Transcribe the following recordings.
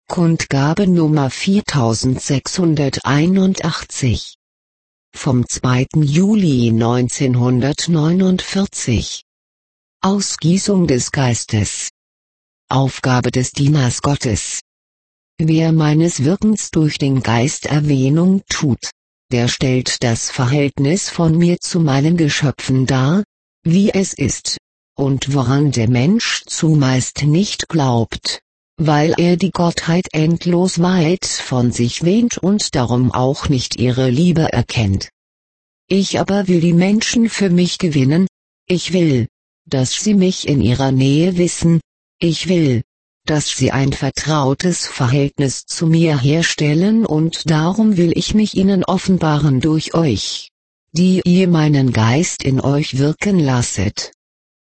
Kundgabe Nummer 4681. Vom 2. Juli 1949. Ausgießung des Geistes. Aufgabe des Dieners Gottes. Wer meines Wirkens durch den Geist Erwähnung tut, der stellt das Verhältnis von mir zu meinen Geschöpfen dar, wie es ist, und woran der Mensch zumeist nicht glaubt, weil er die Gottheit endlos weit von sich wähnt und darum auch nicht ihre Liebe erkennt. Ich aber will die Menschen für mich gewinnen, ich will, dass sie mich in ihrer Nähe wissen, ich will, dass sie ein vertrautes Verhältnis zu mir herstellen und darum will ich mich ihnen offenbaren durch euch, die ihr meinen Geist in euch wirken lasset.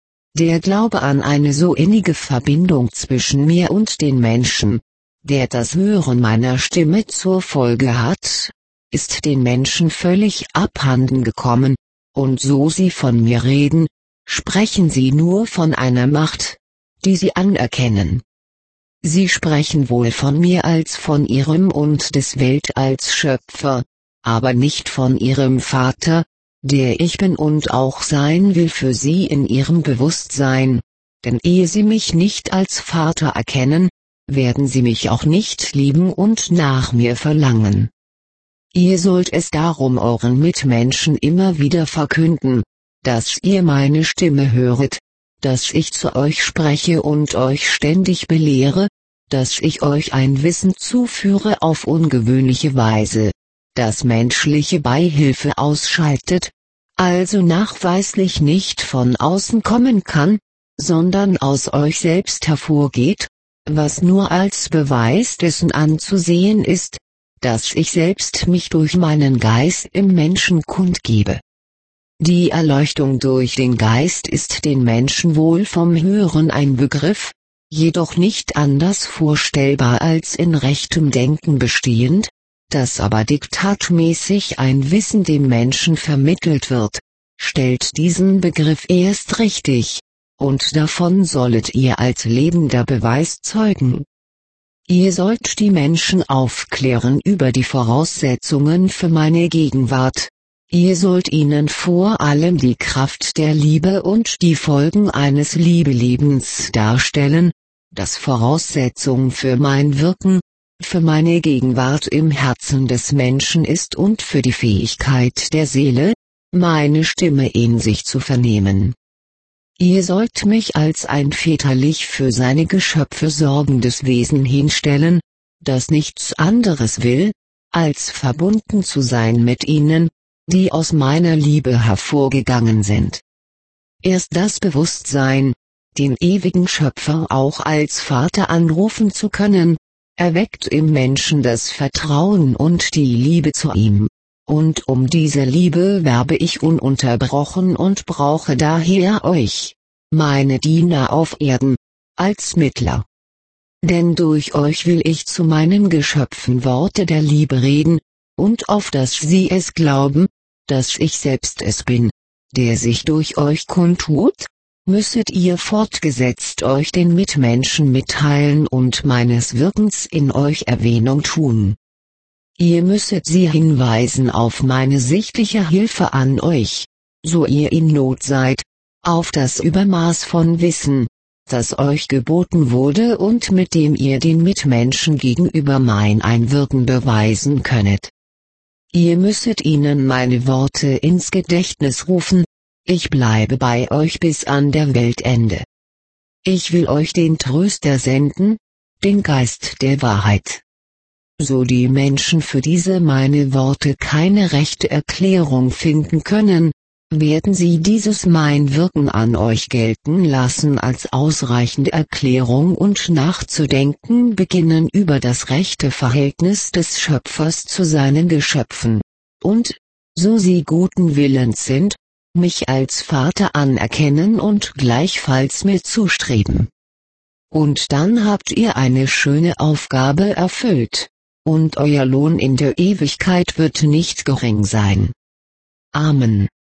Der Glaube an eine so innige Verbindung zwischen mir und den Menschen, der das Hören meiner Stimme zur Folge hat, ist den Menschen völlig abhanden gekommen, und so sie von mir reden, sprechen sie nur von einer Macht, die sie anerkennen. Sie sprechen wohl von mir als von ihrem und des Weltalls Schöpfer, aber nicht von ihrem Vater, der ich bin und auch sein will für sie in ihrem Bewusstsein, denn ehe sie mich nicht als Vater erkennen, werden sie mich auch nicht lieben und nach mir verlangen. Ihr sollt es darum euren Mitmenschen immer wieder verkünden, dass ihr meine Stimme höret, dass ich zu euch spreche und euch ständig belehre, dass ich euch ein Wissen zuführe auf ungewöhnliche Weise, das menschliche Beihilfe ausschaltet, also nachweislich nicht von außen kommen kann, sondern aus euch selbst hervorgeht, was nur als Beweis dessen anzusehen ist, dass ich selbst mich durch meinen Geist im Menschen kundgebe. Die Erleuchtung durch den Geist ist den Menschen wohl vom Hören ein Begriff, jedoch nicht anders vorstellbar als in rechtem Denken bestehend, dass aber diktatmäßig ein Wissen dem Menschen vermittelt wird, stellt diesen Begriff erst richtig, und davon sollet ihr als lebender Beweis zeugen. Ihr sollt die Menschen aufklären über die Voraussetzungen für meine Gegenwart. Ihr sollt ihnen vor allem die Kraft der Liebe und die Folgen eines Liebelebens darstellen, das Voraussetzung für mein Wirken, für meine Gegenwart im Herzen des Menschen ist und für die Fähigkeit der Seele, meine Stimme in sich zu vernehmen. Ihr sollt mich als ein väterlich für seine Geschöpfe sorgendes Wesen hinstellen, das nichts anderes will, als verbunden zu sein mit ihnen, die aus meiner Liebe hervorgegangen sind. Erst das Bewusstsein, den ewigen Schöpfer auch als Vater anrufen zu können, erweckt im Menschen das Vertrauen und die Liebe zu ihm, und um diese Liebe werbe ich ununterbrochen und brauche daher euch, meine Diener auf Erden, als Mittler. Denn durch euch will ich zu meinen Geschöpfen Worte der Liebe reden, und auf dass sie es glauben, dass ich selbst es bin, der sich durch euch kundtut, müsset ihr fortgesetzt euch den Mitmenschen mitteilen und meines Wirkens in euch Erwähnung tun. Ihr müsset sie hinweisen auf meine sichtliche Hilfe an euch, so ihr in Not seid, auf das Übermaß von Wissen, das euch geboten wurde und mit dem ihr den Mitmenschen gegenüber mein Einwirken beweisen könnet. Ihr müsset ihnen meine Worte ins Gedächtnis rufen, ich bleibe bei euch bis an der Weltende. Ich will euch den Tröster senden, den Geist der Wahrheit. So die Menschen für diese meine Worte keine rechte Erklärung finden können, werden sie dieses mein Wirken an euch gelten lassen als ausreichende Erklärung und nachzudenken beginnen über das rechte Verhältnis des Schöpfers zu seinen Geschöpfen, und, so sie guten Willens sind, mich als Vater anerkennen und gleichfalls mir zustreben. Und dann habt ihr eine schöne Aufgabe erfüllt, und euer Lohn in der Ewigkeit wird nicht gering sein. Amen.